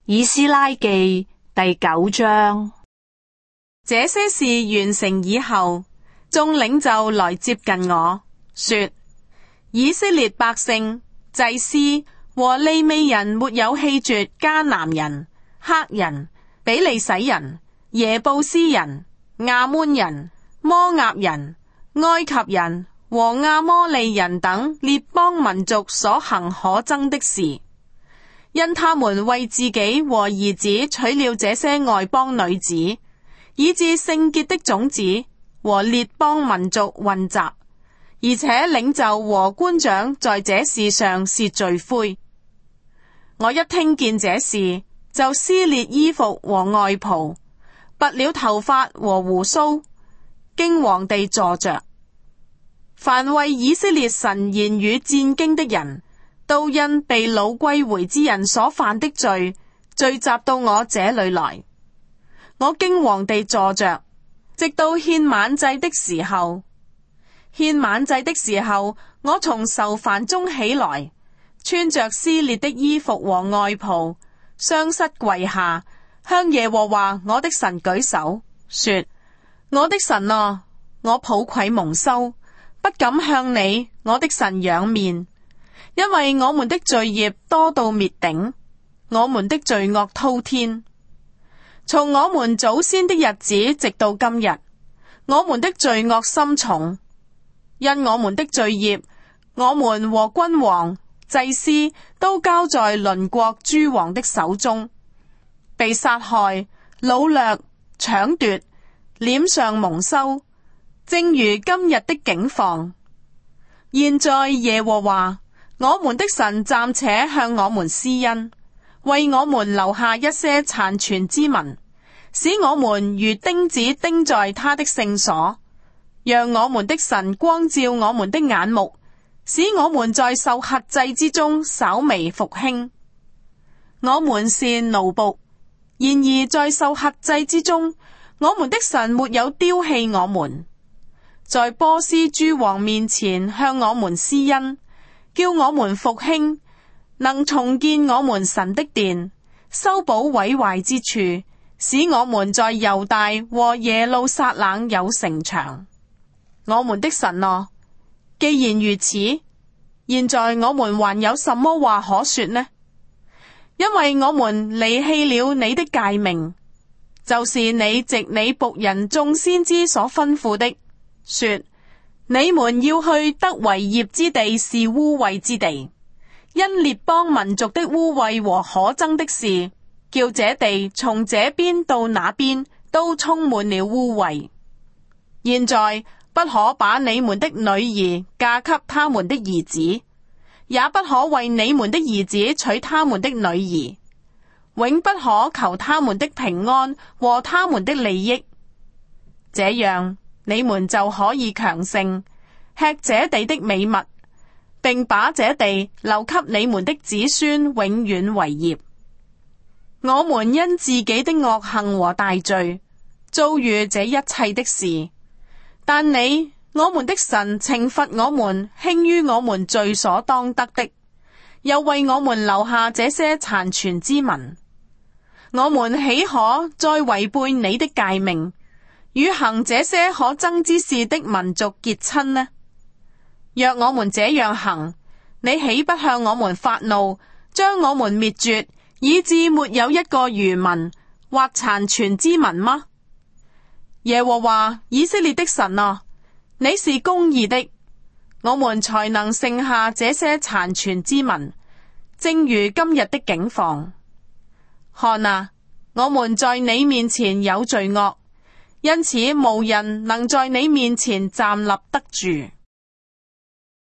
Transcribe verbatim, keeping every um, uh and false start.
以斯拉記第九章。 這些事完成以後，眾領袖來接近我，說：以色列百姓、祭司和利未人沒有棄絕迦南人、赫人、比利洗人、耶布斯人、亞捫人、摩押人、埃及人和亞摩利人等列邦民族所行可憎的事，因他們為自己和兒子娶了這些外邦女子，以致聖潔的種子和列邦民族混雜，而且領袖和官長在這事上是罪魁。我一聽見這事，就撕裂衣服和外袍，拔了頭髮和鬍鬚，驚惶地坐着。凡為以色列神言語戰兢的人，都因被擄歸回之人所犯的罪，聚集到我這裏來。我驚惶地坐着，直到獻晚祭的時候。獻晚祭的時候，我從愁煩中起來，穿着撕裂的衣服和外袍，雙膝跪下，向耶和華我的神舉手，說：我的神啊，我抱愧蒙羞，不敢向你我的神仰面，因為我們的罪孽多到滅頂，我們的罪惡滔天。從我們祖先的日子直到今日，我們的罪惡深重。因我們的罪孽，我們和君王、祭司都交在鄰國諸王的手中，被殺害、擄掠、搶奪，臉上蒙羞，正如今日的景況。現在耶和華我們的神暫且向我們施恩，為我們留下一些殘存之民，使我們如釘子釘在他的聖所，讓我們的神光照我們的眼目，使我們在受轄制之中稍微復興。我們是奴僕，然而在受轄制之中，我們的神沒有丟棄我們，在波斯諸王面前向我們施恩，叫我們復興，能重建我們神的殿，修補毀壞之處，使我們在猶大和耶路撒冷有城牆。我們的神啊，既然如此，現在我們還有什麼話可說呢？因為我們離棄了你的誡命，就是你藉你僕人眾先知所吩咐的，說：你們要去得為業之地是污穢之地，因列邦民族的污穢和可憎的事，叫這地從這邊到那邊都充滿了污穢。現在不可把你們的女兒嫁給他們的兒子，也不可為你們的兒子娶他們的女兒，永不可求他們的平安和他們的利益。這樣你們就可以強盛，吃這地的美物，並把這地留給你們的子孫永遠為業。我們因自己的惡行和大罪，遭遇這一切的事。但你，我們的神懲罰我們，輕於我們罪所當得的，又為我們留下這些殘存之民。我們豈可再違背你的誡命，與行這些可憎之事的民族結親呢？若我們這樣行，你豈不向我們發怒，將我們滅絕，以致沒有一個餘民或殘存之民嗎？耶和華以色列的神啊，你是公義的，我們才能剩下這些殘存之民，正如今日的景況。看啊，我們在你面前有罪惡，因此無人能在你面前站立得住。